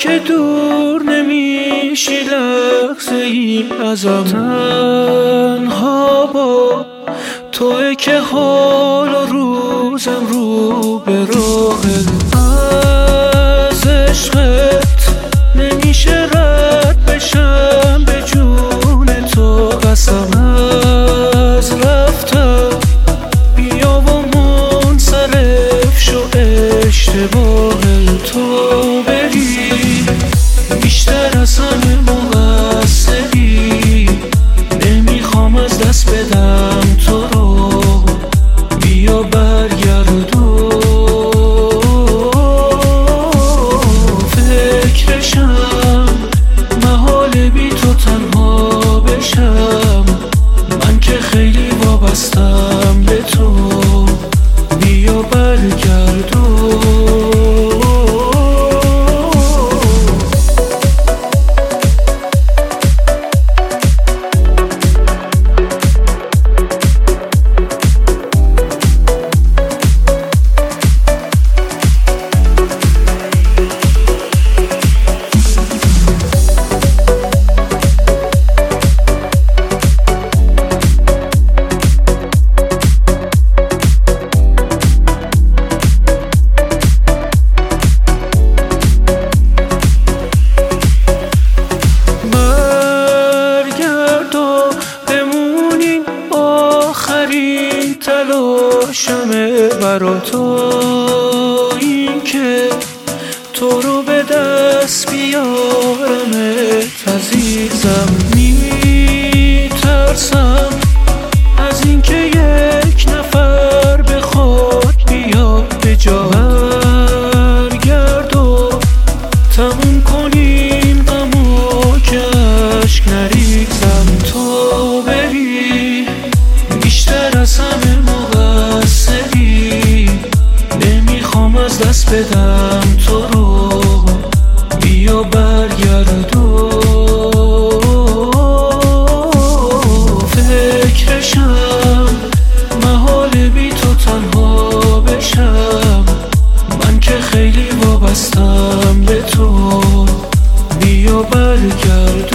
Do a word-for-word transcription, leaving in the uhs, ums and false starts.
که دور نمیشی لحظه ای ازم، تنها با توی که حال و روزم رو به راهه. از عشقت نمیشه رد بشم، به جون تو قسم از رفتم بیا و منصرف شو، اشتباه تو بری بیشتر از همه مقصری. نمیخوام از دست بدم تو رو، بیا برگردو. فکرشم محال بی تو تنها بشم، من که خیلی وابستم به تو، بیا برگردو. تلاشمه برا تو این که تو رو به دست بیارمت عزیزم. میترسم از این که یک نفر بخواد بیاد به جا، برگرد و تموم کنیم غمو که عشق نریزم. تو بری بیشتر از همه مقصری، نمیخوام از دست بدم تو رو، بیا برگردو. فکرشم محال بی تو تنها بشم، من که خیلی وابستم به تو، بیا برگردو.